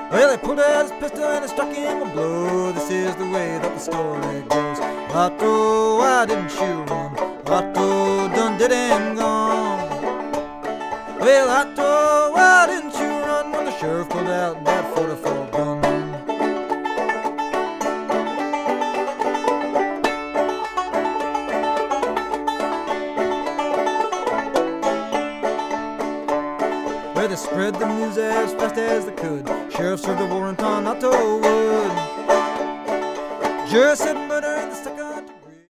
Well, he pulled out his pistol and he struck him a blow. This is the way that the story goes. Otto, why didn't you run? Otto done did him gone. Well, Otto, why didn't you run when the sheriff pulled out that 44 gun? Well, they spread the news as fast as they could. Sheriff served a warrant on Otto Wood. Jury said murder